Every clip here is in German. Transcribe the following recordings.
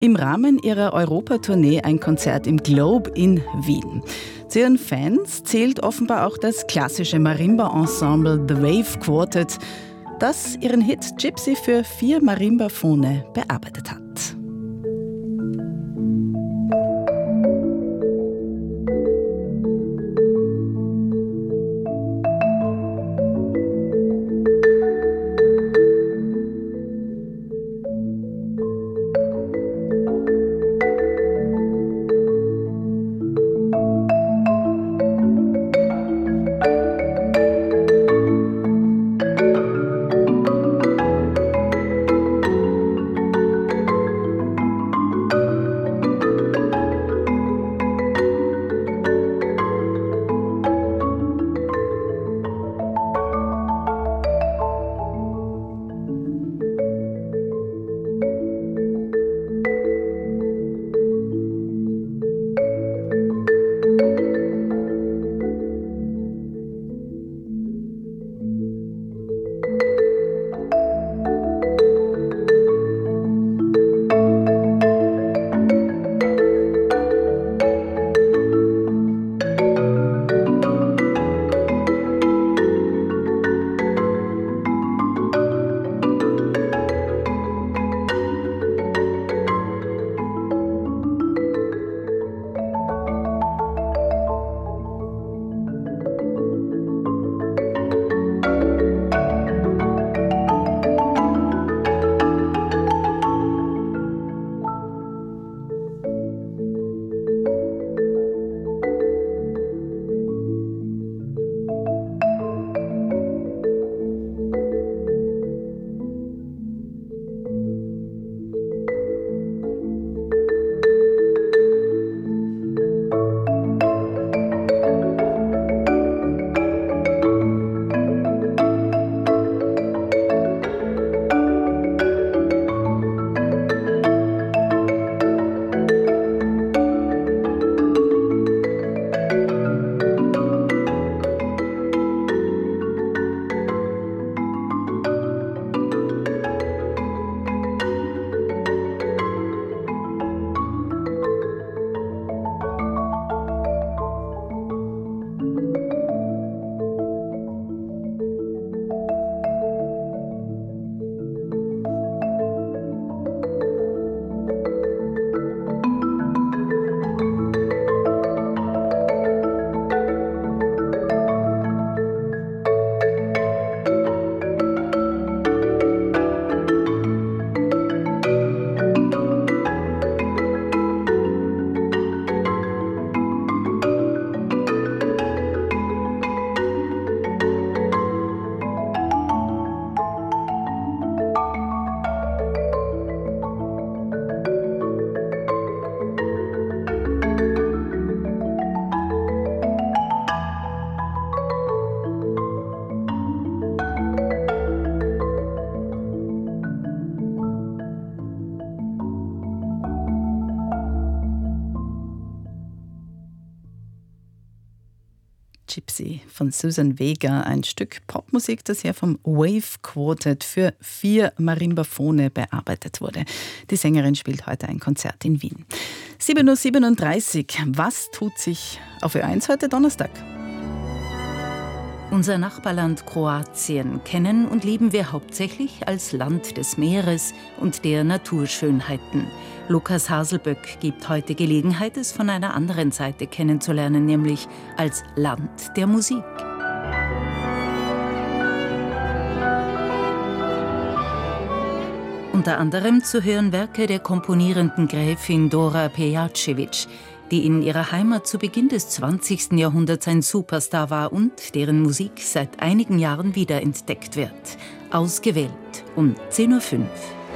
Im Rahmen ihrer Europatournee ein Konzert im Globe in Wien. Zu ihren Fans zählt offenbar auch das klassische Marimba-Ensemble The Wave Quartet, das ihren Hit Gypsy für 4 Marimbaphone bearbeitet hat. Gypsy von Susan Vega, ein Stück Popmusik, das hier vom Wave Quartet für 4 Marimbaphone bearbeitet wurde. Die Sängerin spielt heute ein Konzert in Wien. 7:37 Uhr. Was tut sich auf Ö1 heute Donnerstag? Unser Nachbarland Kroatien kennen und lieben wir hauptsächlich als Land des Meeres und der Naturschönheiten. Lukas Haselböck gibt heute Gelegenheit, es von einer anderen Seite kennenzulernen, nämlich als Land der Musik. Unter anderem zu hören Werke der komponierenden Gräfin Dora Pejacevic, die in ihrer Heimat zu Beginn des 20. Jahrhunderts ein Superstar war und deren Musik seit einigen Jahren wiederentdeckt wird. Ausgewählt um 10:05 Uhr.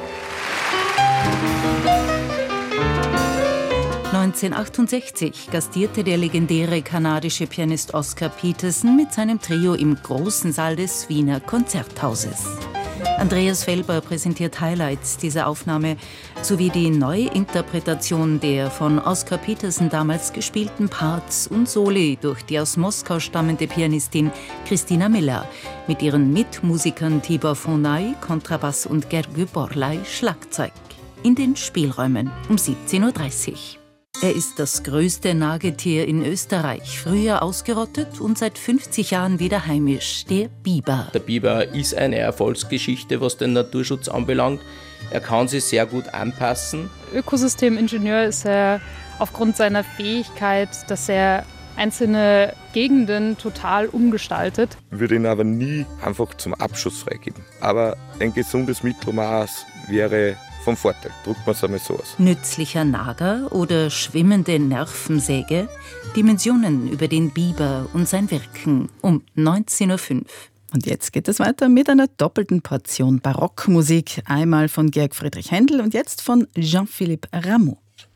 1968 gastierte der legendäre kanadische Pianist Oscar Peterson mit seinem Trio im großen Saal des Wiener Konzerthauses. Andreas Felber präsentiert Highlights dieser Aufnahme sowie die Neuinterpretation der von Oscar Peterson damals gespielten Parts und Soli durch die aus Moskau stammende Pianistin Christina Miller mit ihren Mitmusikern Tibor Fonay, Kontrabass und Gergő Borlai, Schlagzeug. in den Spielräumen um 17.30 Uhr. Er ist das größte Nagetier in Österreich, früher ausgerottet und seit 50 Jahren wieder heimisch, der Biber. Der Biber ist eine Erfolgsgeschichte, was den Naturschutz anbelangt. Er kann sich sehr gut anpassen. Ökosystemingenieur ist er aufgrund seiner Fähigkeit, dass er einzelne Gegenden total umgestaltet. Ich würde ihn aber nie einfach zum Abschuss freigeben. Aber ein gesundes Mittelmaß wäre vom Vorteil, drückt man es einmal so aus. Nützlicher Nager oder schwimmende Nervensäge? Dimensionen über den Biber und sein Wirken um 19.05 Uhr. Und jetzt geht es weiter mit einer doppelten Portion Barockmusik. Einmal von Georg Friedrich Händel und jetzt von Jean-Philippe Rameau.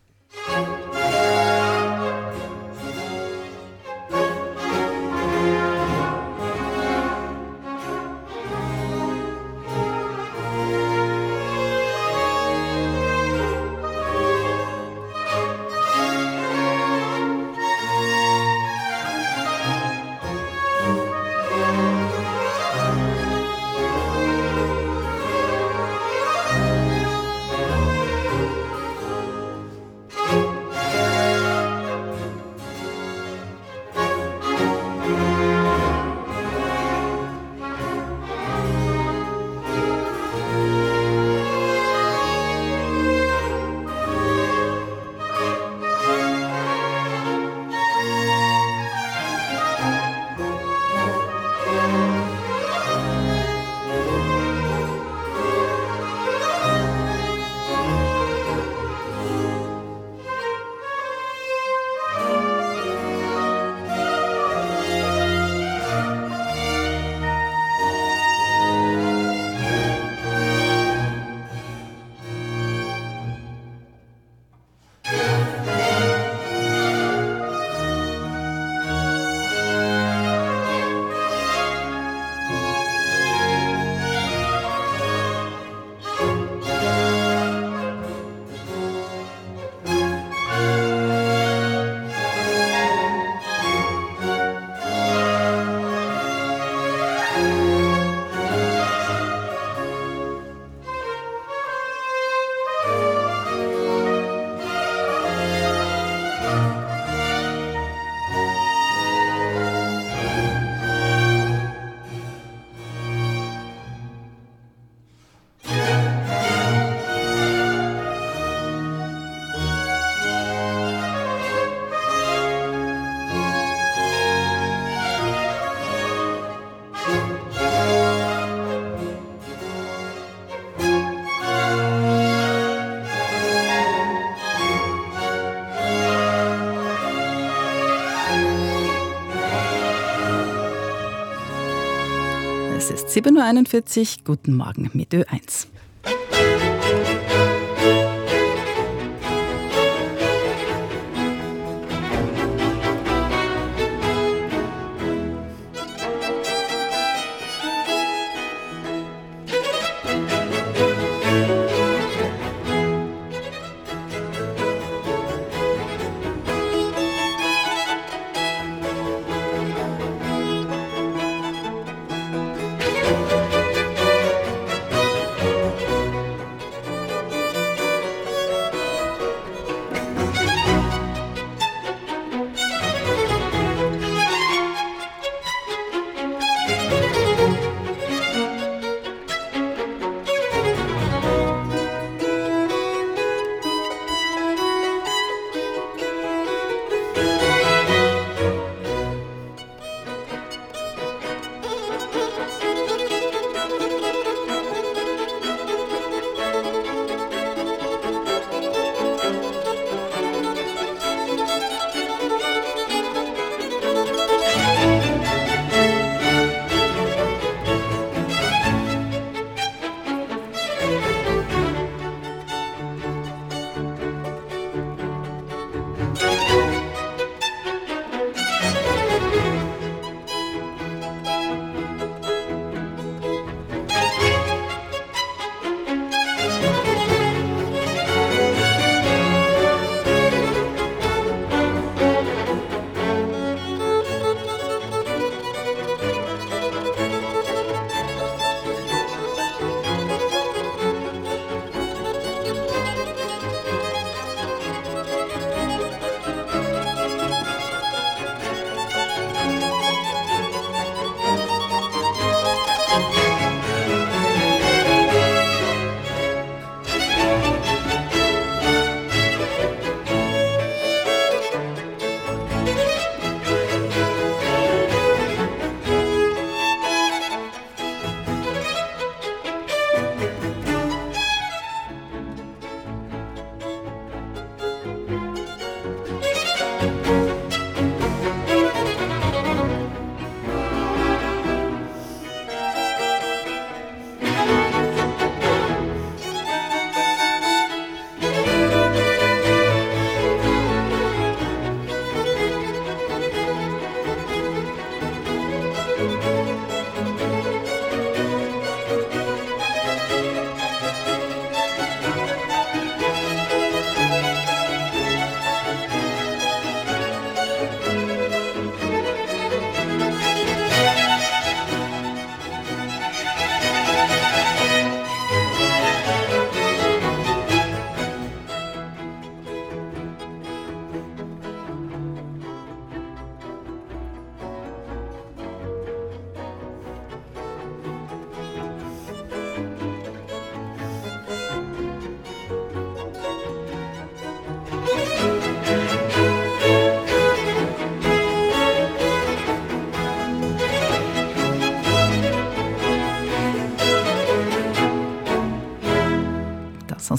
Es ist 7.41 Uhr. Guten Morgen mit Ö1.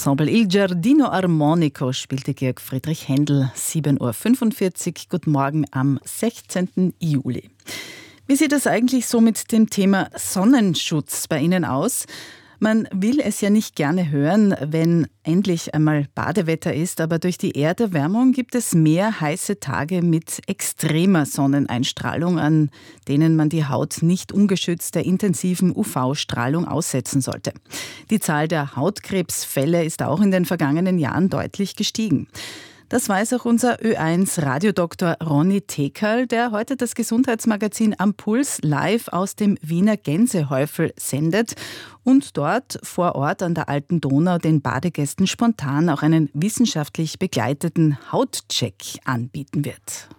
Ensemble Il Giardino Armonico spielte Georg Friedrich Händel, 7.45 Uhr. Guten Morgen am 16. Juli. Wie sieht es eigentlich so mit dem Thema Sonnenschutz bei Ihnen aus? Man will es ja nicht gerne hören, wenn endlich einmal Badewetter ist, aber durch die Erderwärmung gibt es mehr heiße Tage mit extremer Sonneneinstrahlung, an denen man die Haut nicht ungeschützt der intensiven UV-Strahlung aussetzen sollte. Die Zahl der Hautkrebsfälle ist auch in den vergangenen Jahren deutlich gestiegen. Das weiß auch unser Ö1-Radiodoktor Ronny Tekerl, der heute das Gesundheitsmagazin Am Puls live aus dem Wiener Gänsehäufel sendet und dort vor Ort an der Alten Donau den Badegästen spontan auch einen wissenschaftlich begleiteten Hautcheck anbieten wird.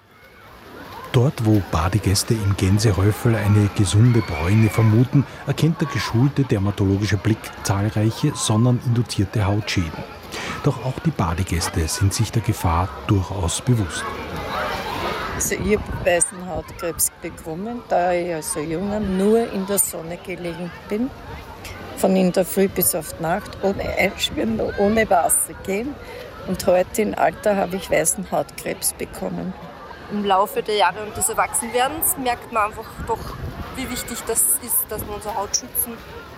Dort, wo Badegäste im Gänsehäufel eine gesunde Bräune vermuten, erkennt der geschulte dermatologische Blick zahlreiche sonneninduzierte Hautschäden. Doch auch die Badegäste sind sich der Gefahr durchaus bewusst. Also ich habe weißen Hautkrebs bekommen, da ich als Junger nur in der Sonne gelegen bin. Von in der Früh bis auf die Nacht, ohne Einschwimmen, ohne Wasser gehen. Und heute im Alter habe ich weißen Hautkrebs bekommen. Im Laufe der Jahre und des Erwachsenwerdens merkt man einfach doch, wie wichtig das ist, dass wir unsere Haut schützen.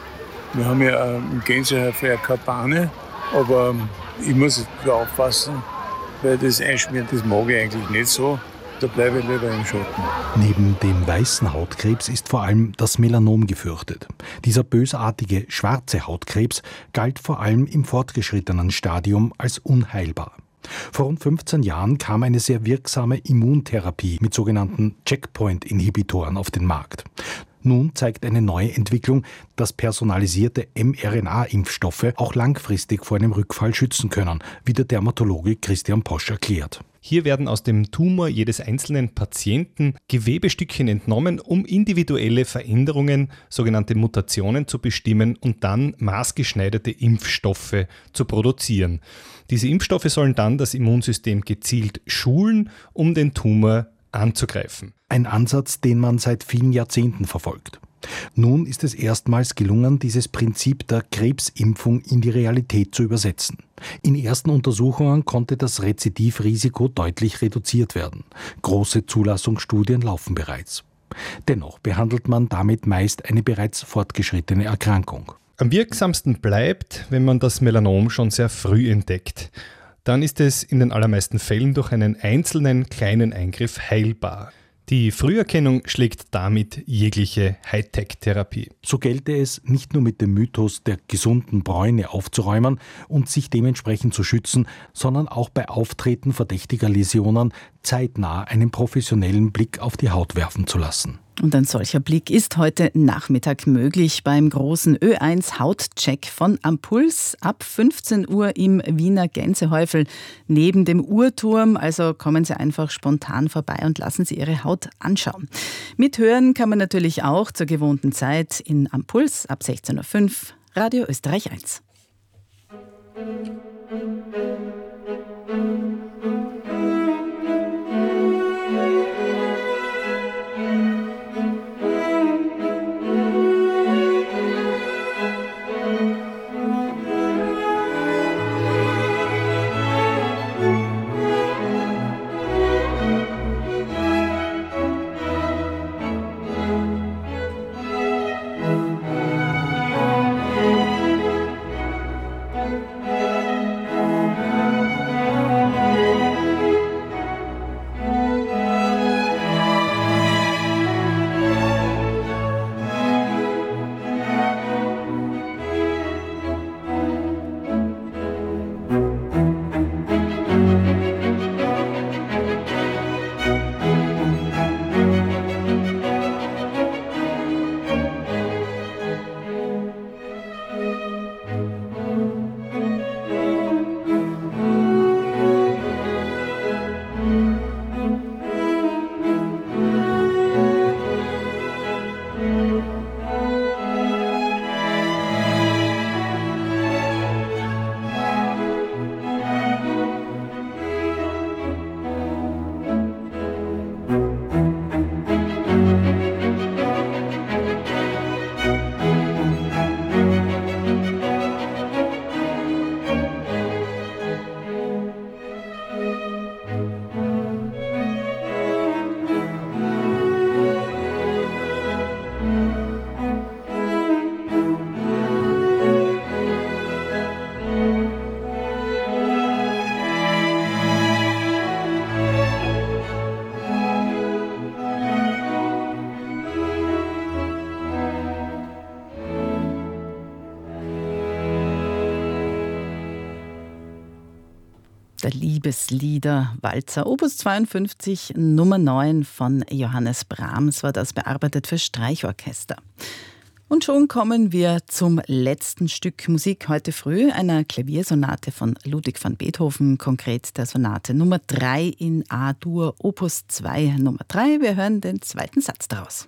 Wir haben ja im Gänsehäufel keine Bahne, aber ich muss aufpassen, weil das Einschmieren, das mag ich eigentlich nicht so. Da bleibe ich lieber im Schatten. Neben dem weißen Hautkrebs ist vor allem das Melanom gefürchtet. Dieser bösartige schwarze Hautkrebs galt vor allem im fortgeschrittenen Stadium als unheilbar. Vor rund 15 Jahren kam eine sehr wirksame Immuntherapie mit sogenannten Checkpoint-Inhibitoren auf den Markt. Nun zeigt eine neue Entwicklung, dass personalisierte mRNA-Impfstoffe auch langfristig vor einem Rückfall schützen können, wie der Dermatologe Christian Posch erklärt. Hier werden aus dem Tumor jedes einzelnen Patienten Gewebestückchen entnommen, um individuelle Veränderungen, sogenannte Mutationen zu bestimmen und dann maßgeschneiderte Impfstoffe zu produzieren. Diese Impfstoffe sollen dann das Immunsystem gezielt schulen, um den Tumor anzugreifen. Ein Ansatz, den man seit vielen Jahrzehnten verfolgt. Nun ist es erstmals gelungen, dieses Prinzip der Krebsimpfung in die Realität zu übersetzen. In ersten Untersuchungen konnte das Rezidivrisiko deutlich reduziert werden. Große Zulassungsstudien laufen bereits. Dennoch behandelt man damit meist eine bereits fortgeschrittene Erkrankung. Am wirksamsten bleibt, wenn man das Melanom schon sehr früh entdeckt. Dann ist es in den allermeisten Fällen durch einen einzelnen kleinen Eingriff heilbar. Die Früherkennung schlägt damit jegliche Hightech-Therapie. So gelte es, nicht nur mit dem Mythos der gesunden Bräune aufzuräumen und sich dementsprechend zu schützen, sondern auch bei Auftreten verdächtiger Läsionen zeitnah einen professionellen Blick auf die Haut werfen zu lassen. Und ein solcher Blick ist heute Nachmittag möglich beim großen Ö1 Hautcheck von Am Puls ab 15 Uhr im Wiener Gänsehäufel neben dem Uhrturm. Also kommen Sie einfach spontan vorbei und lassen Sie Ihre Haut anschauen. Mithören kann man natürlich auch zur gewohnten Zeit in Am Puls ab 16.05 Uhr, Radio Österreich 1. Der Liebeslieder Walzer, Opus 52, Nummer 9 von Johannes Brahms war das, bearbeitet für Streichorchester. Und schon kommen wir zum letzten Stück Musik heute früh, einer Klaviersonate von Ludwig van Beethoven, konkret der Sonate Nummer 3 in A-Dur, Opus 2, Nummer 3. Wir hören den zweiten Satz daraus.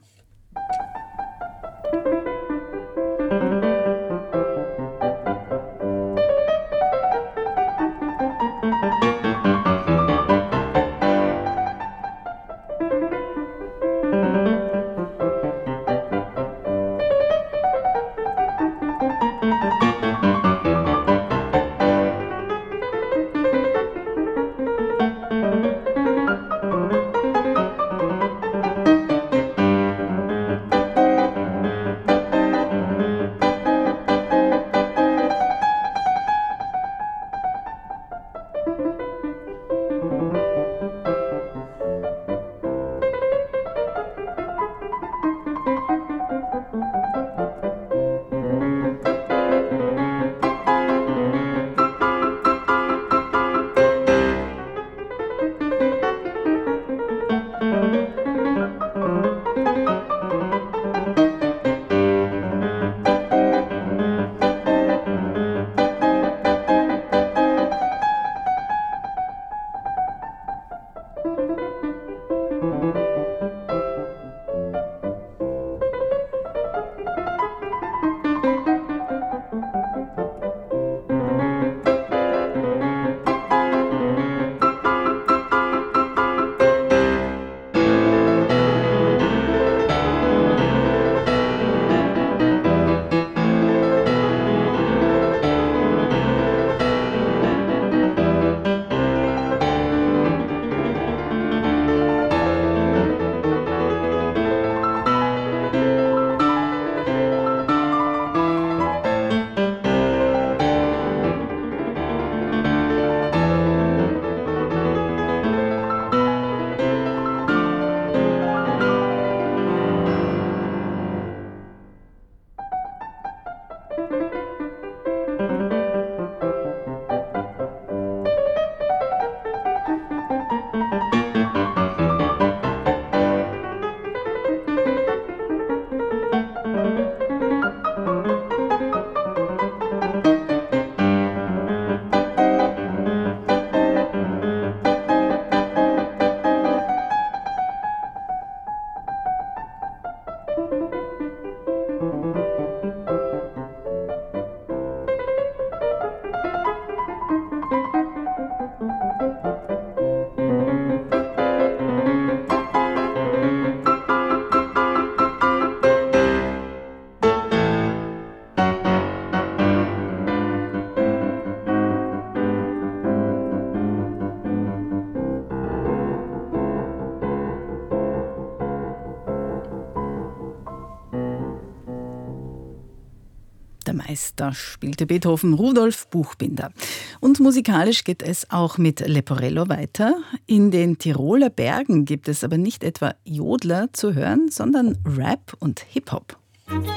Der Meister spielte Beethoven, Rudolf Buchbinder. Und musikalisch geht es auch mit Leporello weiter. In den Tiroler Bergen gibt es aber nicht etwa Jodler zu hören, sondern Rap und Hip-Hop.